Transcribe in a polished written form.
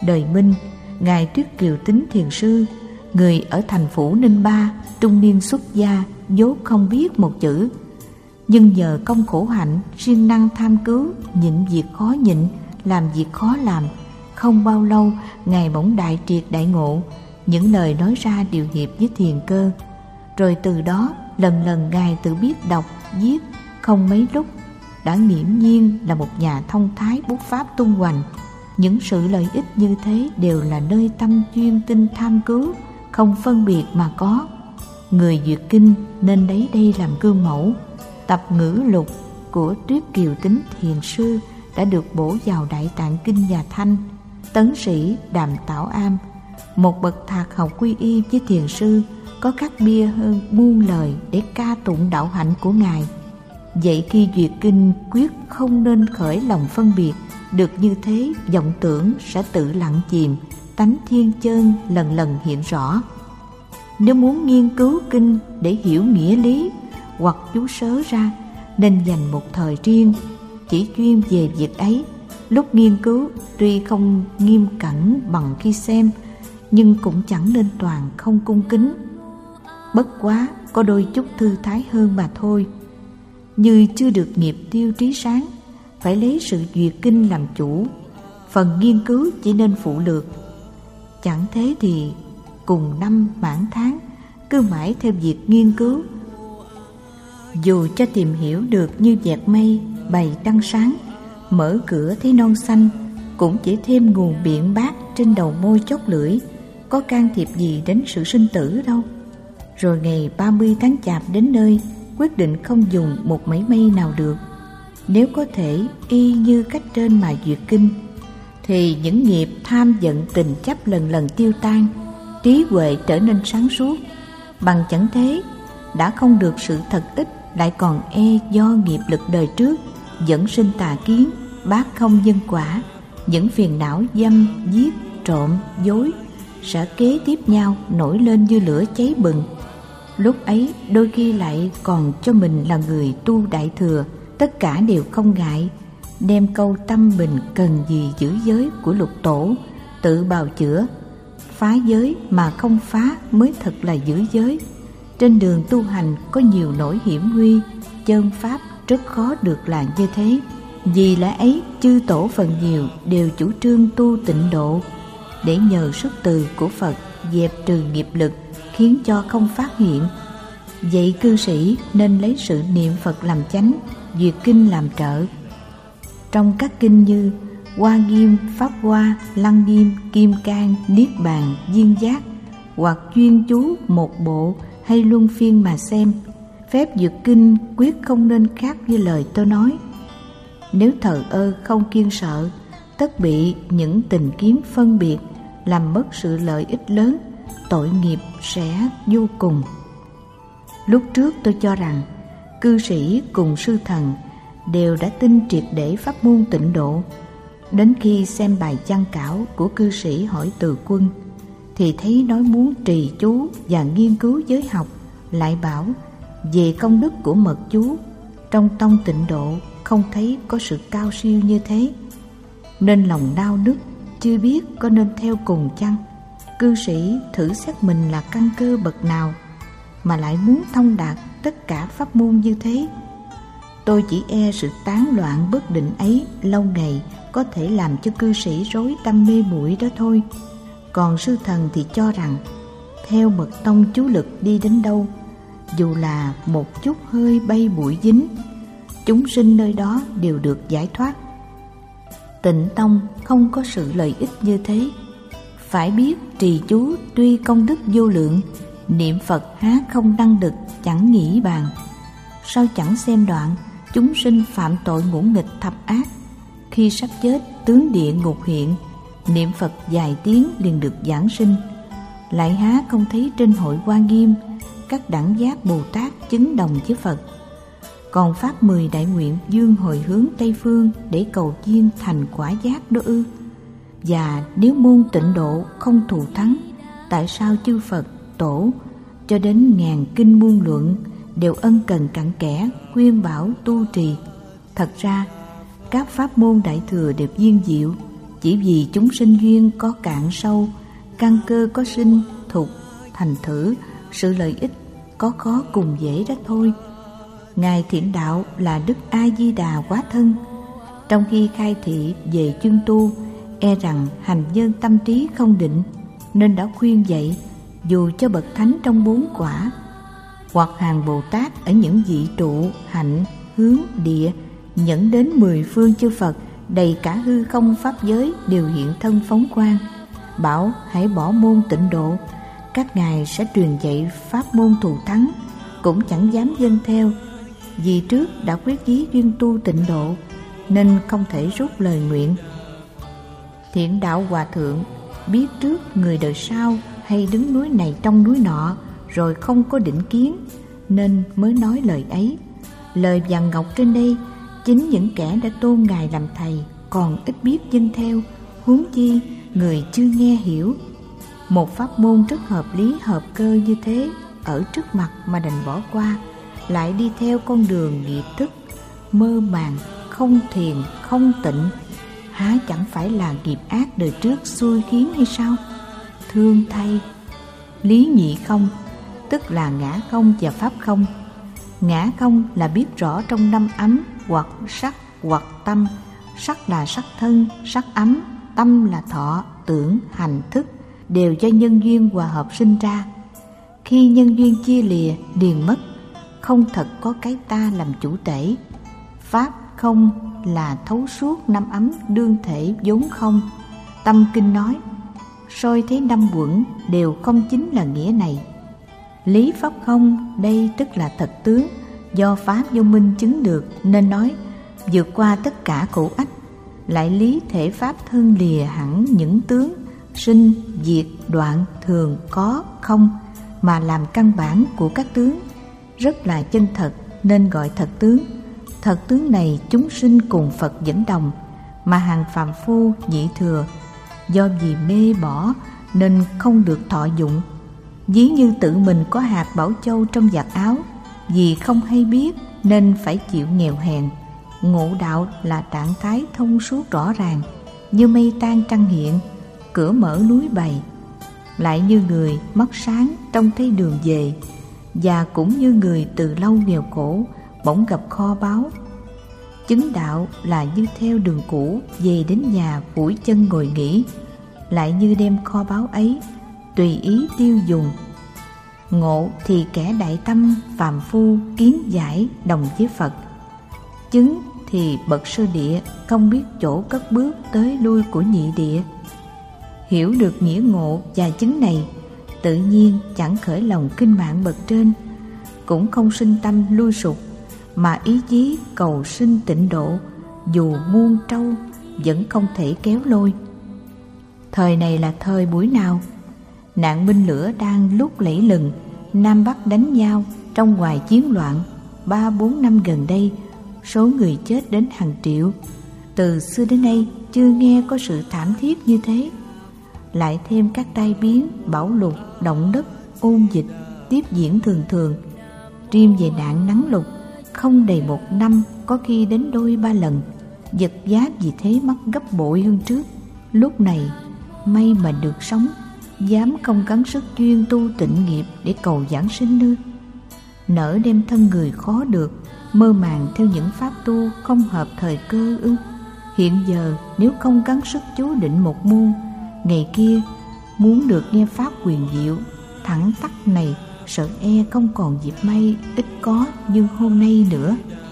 Đời Minh, Ngài Tuyết Kiều Tính Thiền Sư, người ở thành phủ Ninh Ba, trung niên xuất gia, vốn không biết một chữ, nhưng nhờ công khổ hạnh, siêng năng tham cứu, nhịn việc khó nhịn, làm việc khó làm, không bao lâu Ngài bỗng đại triệt đại ngộ. Những lời nói ra đều hiệp với thiền cơ. Rồi từ đó lần lần Ngài tự biết đọc, viết, không mấy lúc đã nghiễm nhiên là một nhà thông thái bút pháp tung hoành. Những sự lợi ích như thế đều là nơi tâm chuyên tinh tham cứu, không phân biệt mà có. Người duyệt kinh nên lấy đây làm gương mẫu. Tập ngữ lục của Tuyết Kiều Tính Thiền Sư đã được bổ vào Đại Tạng Kinh Nhà Thanh. Tấn sĩ Đàm Tảo Am, một bậc thạc học quy y với thiền sư, có khắc bia hơn muôn lời để ca tụng đạo hạnh của Ngài. Vậy khi duyệt kinh quyết không nên khởi lòng phân biệt, được như thế vọng tưởng sẽ tự lặng chìm, tánh thiên chân lần lần hiện rõ. Nếu muốn nghiên cứu kinh để hiểu nghĩa lý hoặc chú sớ ra, nên dành một thời riêng chỉ chuyên về việc ấy. Lúc nghiên cứu tuy không nghiêm cẩn bằng khi xem, nhưng cũng chẳng nên toàn không cung kính. Bất quá có đôi chút thư thái hơn mà thôi. Như chưa được nghiệp tiêu trí sáng, phải lấy sự duyệt kinh làm chủ, phần nghiên cứu chỉ nên phụ lược. Chẳng thế thì cùng năm mãn tháng cứ mãi theo việc nghiên cứu. Dù cho tìm hiểu được như vẹt mây bày trăng sáng, mở cửa thấy non xanh, cũng chỉ thêm nguồn biện bác trên đầu môi chót lưỡi, có can thiệp gì đến sự sinh tử đâu. Rồi ngày 30 tháng Chạp đến nơi, quyết định không dùng một mảy may nào được. Nếu có thể y như cách trên mà duyệt kinh, thì những nghiệp tham giận tình chấp lần lần tiêu tan, trí huệ trở nên sáng suốt. Bằng chẳng thế, đã không được sự thật ích, lại còn do nghiệp lực đời trước dẫn sinh tà kiến, bác không nhân quả. Những phiền não dâm, giết, trộm, dối sẽ kế tiếp nhau nổi lên như lửa cháy bừng. Lúc ấy đôi khi lại còn cho mình là người tu đại thừa, tất cả đều không ngại, đem câu tâm mình cần gì giữ giới của lục tổ tự bào chữa. Phá giới mà không phá mới thật là giữ giới. Trên đường tu hành có nhiều nỗi hiểm nguy, chơn pháp rất khó được làm như thế. Vì lẽ ấy chư tổ phần nhiều đều chủ trương tu tịnh độ, để nhờ sức từ của Phật dẹp trừ nghiệp lực, khiến cho không phát hiện. Vậy cư sĩ nên lấy sự niệm Phật làm chánh, duyệt kinh làm trợ. Trong các kinh như Hoa Nghiêm, Pháp Hoa, Lăng Nghiêm, Kim Cang, Niết Bàn, Viên Giác, hoặc chuyên chú một bộ hay luân phiên mà xem, phép duyệt kinh quyết không nên khác như lời tôi nói. Nếu thờ ơ không kiêng sợ, tất bị những tình kiến phân biệt làm mất sự lợi ích lớn, tội nghiệp sẽ vô cùng. Lúc trước tôi cho rằng cư sĩ cùng sư thần đều đã tin triệt để pháp môn tịnh độ. Đến khi xem bài văn cảo của cư sĩ Hỏi Từ Quân thì thấy nói muốn trì chú và nghiên cứu giới học, lại bảo về công đức của mật chú. Trong tông tịnh độ không thấy có sự cao siêu như thế, nên lòng nao nức, chưa biết có nên theo cùng chăng. Cư sĩ thử xét mình là căn cơ bậc nào mà lại muốn thông đạt tất cả pháp môn như thế. Tôi chỉ e sự tán loạn bất định ấy lâu ngày có thể làm cho cư sĩ rối tâm mê muội đó thôi. Còn sư thần thì cho rằng theo mật tông chú lực đi đến đâu, dù là một chút hơi bay bụi dính, chúng sinh nơi đó đều được giải thoát. Tịnh tông không có sự lợi ích như thế. Phải biết trì chú tuy công đức vô lượng, niệm Phật há không năng lực chẳng nghĩ bàn. Sao chẳng xem đoạn chúng sinh phạm tội ngũ nghịch thập ác, khi sắp chết tướng địa ngục hiện, niệm Phật vài tiếng liền được giảng sinh. Lại há không thấy trên hội Hoa Nghiêm các đẳng giác Bồ Tát chứng đồng với Phật. Còn pháp 10 đại nguyện dương hồi hướng Tây Phương để cầu duyên thành quả giác đó ư? Và nếu môn tịnh độ không thù thắng, tại sao chư Phật, Tổ cho đến ngàn kinh muôn luận đều ân cần cặn kẽ khuyên bảo tu trì? Thật ra các pháp môn đại thừa đều viên diệu, chỉ vì chúng sinh duyên có cạn sâu, căn cơ có sinh thục, thành thử sự lợi ích có khó cùng dễ đó thôi. Ngài Thiện Đạo là Đức A Di Đà Quá Thân, trong khi khai thị về chuyên tu, e rằng hành nhân tâm trí không định, nên đã khuyên dạy dù cho bậc thánh trong 4 quả hoặc hàng Bồ Tát ở những vị trụ, hạnh, hướng, địa nhẫn đến 10 phương chư Phật đầy cả hư không pháp giới đều hiện thân phóng quang, bảo hãy bỏ môn tịnh độ. Các ngài sẽ truyền dạy pháp môn thù thắng, cũng chẳng dám vâng theo, vì trước đã quyết chí duyên tu tịnh độ nên không thể rút lời nguyện. Thiện Đạo Hòa Thượng biết trước người đời sau hay đứng núi này trong núi nọ rồi không có định kiến, nên mới nói lời ấy. Lời vàng ngọc trên đây, chính những kẻ đã tôn ngài làm thầy còn ít biết vâng theo, huống chi người chưa nghe hiểu. Một pháp môn rất hợp lý hợp cơ như thế ở trước mặt mà đành bỏ qua, lại đi theo con đường nghiệp thức mơ màng, không thiền không tịnh, há chẳng phải là nghiệp ác đời trước xui khiến hay sao? Thương thay. Lý nhị không, tức là ngã không và pháp không. Ngã không là biết rõ trong 5 ấm hoặc sắc hoặc tâm. Sắc là sắc thân, sắc ấm, tâm là thọ, tưởng, hành, thức, đều do nhân duyên hòa hợp sinh ra. Khi nhân duyên chia lìa, liền mất, không thật có cái ta làm chủ tể. Pháp không là thấu suốt 5 ấm đương thể vốn không. Tâm kinh nói, soi thấy 5 quẩn đều không chính là nghĩa này. Lý pháp không đây tức là thật tướng, do pháp vô minh chứng được nên nói vượt qua tất cả khổ ách. Lại lý thể pháp thân lìa hẳn những tướng sinh, diệt, đoạn, thường, có, không, mà làm căn bản của các tướng, rất là chân thật nên gọi thật tướng. Thật tướng này chúng sinh cùng Phật dẫn đồng, mà hàng phàm phu nhị thừa do vì mê bỏ nên không được thọ dụng. Ví như tự mình có hạt bảo châu trong vạt áo, vì không hay biết nên phải chịu nghèo hèn. Ngộ đạo là trạng thái thông suốt rõ ràng, như mây tan trăng hiện, cửa mở núi bày. Lại như người mắt sáng trông thấy đường về, và cũng như người từ lâu nghèo khổ bỗng gặp kho báu. Chứng đạo là như theo đường cũ về đến nhà phủi chân ngồi nghỉ, lại như đem kho báu ấy tùy ý tiêu dùng. Ngộ thì kẻ đại tâm phàm phu kiến giải đồng với Phật. Chứng thì bậc sơ địa không biết chỗ cất bước tới lui của nhị địa. Hiểu được nghĩa ngộ và chứng này, tự nhiên chẳng khởi lòng kinh mạng bậc trên, cũng không sinh tâm lui sụp, mà ý chí cầu sinh tịnh độ, dù muôn trâu vẫn không thể kéo lôi. Thời này là thời buổi nào? Nạn binh lửa đang lúc lẫy lừng, Nam Bắc đánh nhau trong ngoài chiến loạn. 3-4 năm gần đây, số người chết đến hàng triệu. Từ xưa đến nay chưa nghe có sự thảm thiết như thế. Lại thêm các tai biến, bão lụt, động đất, ôn dịch tiếp diễn thường thường. Riêng về nạn nắng lụt, không đầy 1 năm có khi đến 2-3 lần. Vật giá vì thế mắc gấp bội hơn trước. Lúc này may mà được sống, dám không gắng sức chuyên tu tịnh nghiệp để cầu giảng sinh nữa. Nỡ đem thân người khó được, mơ màng theo những pháp tu không hợp thời cơ ư? Hiện giờ nếu không gắng sức chú định một môn, ngày kia muốn được nghe pháp quyền diệu thẳng tắc này, sợ e không còn dịp may ít có như hôm nay nữa.